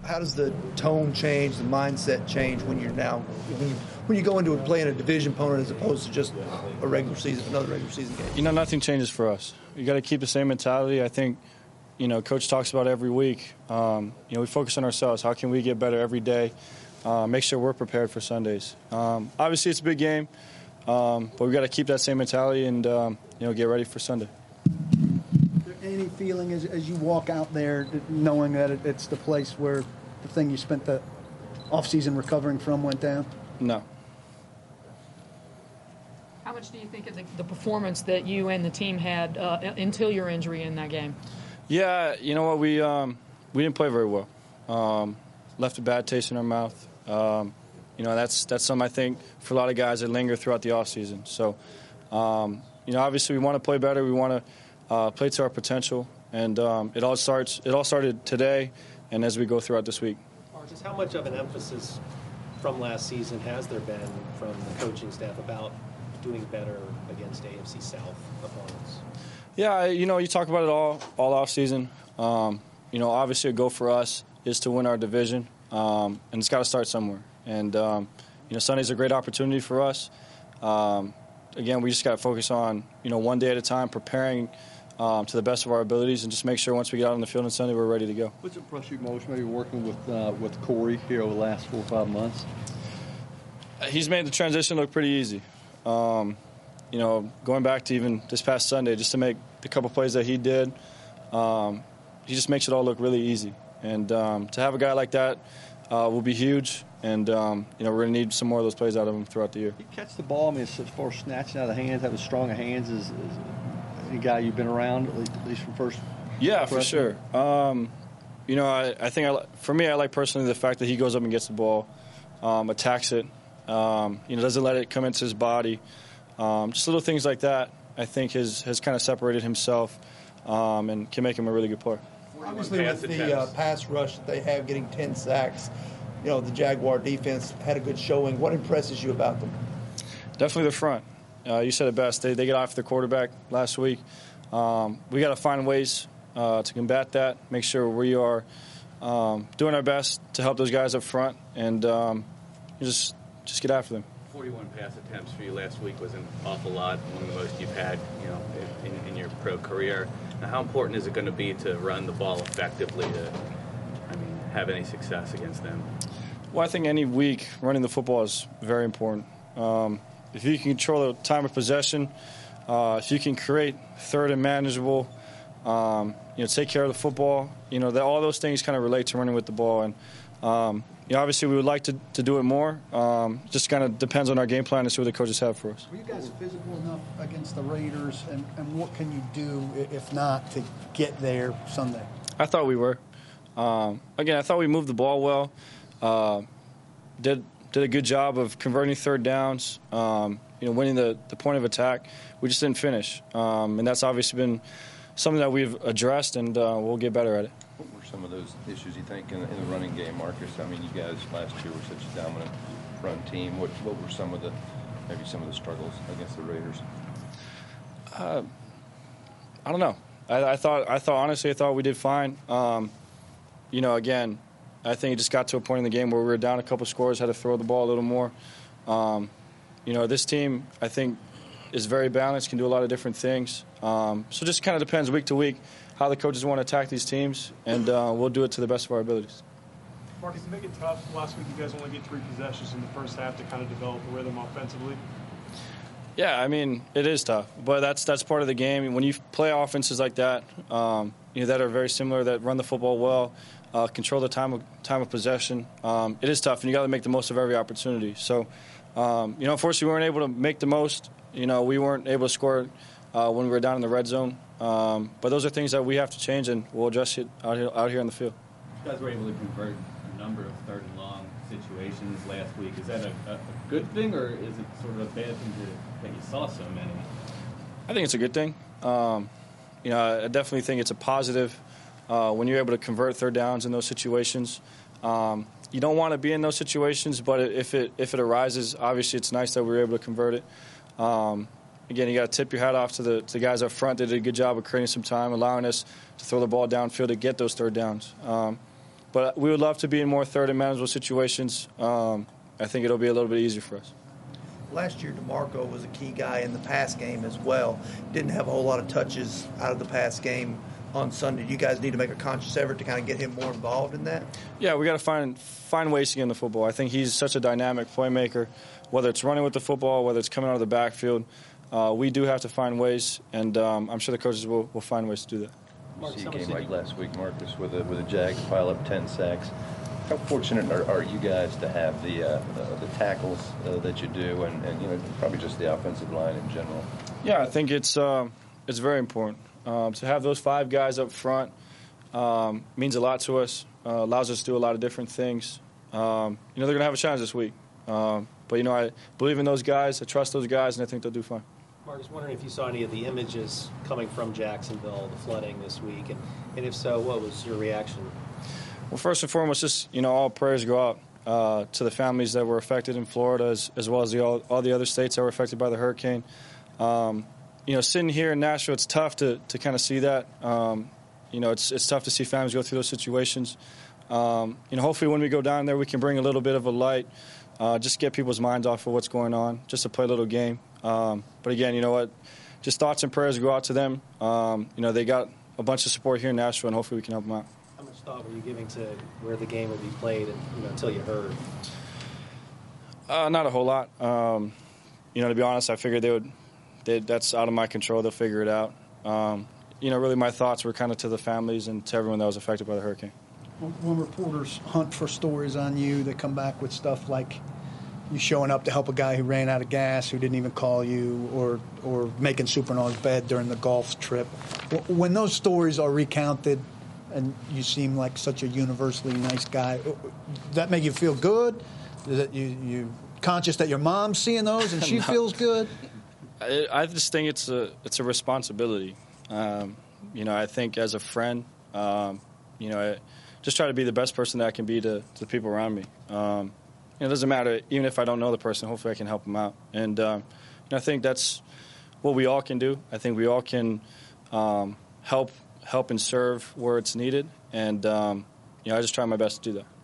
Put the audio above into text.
how does the tone change, the mindset change when you're now when you go into it playing a division opponent as opposed to just another regular season game? Nothing changes for us. You got to keep the same mentality. I think, Coach talks about every week. We focus on ourselves. How can we get better every day? Make sure we're prepared for Sundays. Obviously, it's a big game, but we got to keep that same mentality and get ready for Sunday. Any feeling as you walk out there, knowing that it's the place where the thing you spent the offseason recovering from went down? No. How much do you think of the performance that you and the team had until your injury in that game? Yeah, you know what, we didn't play very well. Left a bad taste in our mouth. That's something I think for a lot of guys that linger throughout the offseason. So, obviously we want to play better. We want to play to our potential, and it all started today, and as we go throughout this week. Just how much of an emphasis from last season has there been from the coaching staff about doing better against AFC South opponents? Yeah, you talk about it all off season. Obviously a goal for us is to win our division, and it's got to start somewhere. And Sunday's a great opportunity for us. Again, we just got to focus on one day at a time, preparing to the best of our abilities, and just make sure once we get out on the field on Sunday, we're ready to go. What's impressed you most, maybe working with Corey here over the last 4 or 5 months? He's made the transition look pretty easy. Going back to even this past Sunday, just to make the couple plays that he did, he just makes it all look really easy. And to have a guy like that will be huge. And, we're going to need some more of those plays out of him throughout the year. He catch the ball, as far as snatching out of the hands, having strong hands, is any guy you've been around, at least from first? Yeah, for sure. I think for me, I like personally the fact that he goes up and gets the ball, attacks it, doesn't let it come into his body. Just little things like that, I think, has kind of separated himself and can make him a really good player. Obviously, with the pass rush that they have, getting 10 sacks, the Jaguar defense had a good showing. What impresses you about them? Definitely the front. You said it best. They get after the quarterback last week. We got to find ways to combat that, make sure we are doing our best to help those guys up front, and just get after them. 41 pass attempts for you last week was an awful lot, one of the most you've had, in your pro career. Now, how important is it going to be to run the ball effectively to, have any success against them? Well, I think any week running the football is very important. If you can control the time of possession, if you can create third and manageable, take care of the football, all those things kind of relate to running with the ball. And obviously we would like to do it more. Just kind of depends on our game plan and see what the coaches have for us. Were you guys physical enough against the Raiders, and what can you do, if not, to get there Sunday? I thought we were. Again, I thought we moved the ball well. Did a good job of converting third downs, winning the point of attack. We just didn't finish. And that's obviously been something that we've addressed, and we'll get better at it. What were some of those issues, you think, in the running game, Marcus? You guys last year were such a dominant run team. What were some of the struggles against the Raiders? I don't know. I thought we did fine. Again, I think it just got to a point in the game where we were down a couple scores, had to throw the ball a little more. This team, I think, is very balanced, can do a lot of different things. So it just kind of depends week to week how the coaches want to attack these teams, and we'll do it to the best of our abilities. Marcus, to make it tough, last week you guys only get 3 possessions in the first half to kind of develop a rhythm offensively. Yeah, it is tough, but that's part of the game. When you play offenses like that, that are very similar, that run the football well, control the time of possession, it is tough, and you got to make the most of every opportunity. So, unfortunately, we weren't able to make the most. We weren't able to score when we were down in the red zone. But those are things that we have to change, and we'll adjust it out here on the field. You guys were able to convert a number of third and long situations last week. Is that a good thing, or is it sort of a bad thing that you saw so many? I think it's a good thing. I definitely think it's a positive when you're able to convert third downs in those situations. You don't want to be in those situations, but if it arises, obviously it's nice that we were able to convert it. Again, you got to tip your hat off to the guys up front. They did a good job of creating some time, allowing us to throw the ball downfield to get those third downs. But we would love to be in more third and manageable situations. I think it'll be a little bit easier for us. Last year, DeMarco was a key guy in the pass game as well. Didn't have a whole lot of touches out of the pass game on Sunday. You guys need to make a conscious effort to kind of get him more involved in that? Yeah, we got to find ways to get in the football. I think he's such a dynamic playmaker, whether it's running with the football, whether it's coming out of the backfield. We do have to find ways, and I'm sure the coaches will find ways to do that. You see a game like last week, Marcus, with the Jags pile up 10 sacks. How fortunate are you guys to have the tackles that you do, and probably just the offensive line in general? Yeah, I think it's very important to have those 5 guys up front. Means a lot to us. Allows us to do a lot of different things. They're going to have a challenge this week, but I believe in those guys. I trust those guys, and I think they'll do fine. Marcus, wondering if you saw any of the images coming from Jacksonville, the flooding this week, and if so, what was your reaction? Well, first and foremost, just all prayers go out to the families that were affected in Florida, as well as all the other states that were affected by the hurricane. Sitting here in Nashville, it's tough to kind of see that. It's tough to see families go through those situations. Hopefully when we go down there, we can bring a little bit of a light, just get people's minds off of what's going on, just to play a little game. But again, you know what? Just thoughts and prayers go out to them. They got a bunch of support here in Nashville, and hopefully we can help them out. How much thought were you giving to where the game would be played until you heard? Not a whole lot. To be honest, I figured that's out of my control. They'll figure it out. Really my thoughts were kind of to the families and to everyone that was affected by the hurricane. When reporters hunt for stories on you, they come back with stuff like you showing up to help a guy who ran out of gas, who didn't even call you, or making soup on his bed during the golf trip. When those stories are recounted and you seem like such a universally nice guy, does that make you feel good? Is it you conscious that your mom's seeing those and she feels good? I just think it's a responsibility. I think as a friend, I just try to be the best person that I can be to the people around me. It doesn't matter, even if I don't know the person, hopefully I can help them out. And I think that's what we all can do. I think we all can help and serve where it's needed. And I just try my best to do that.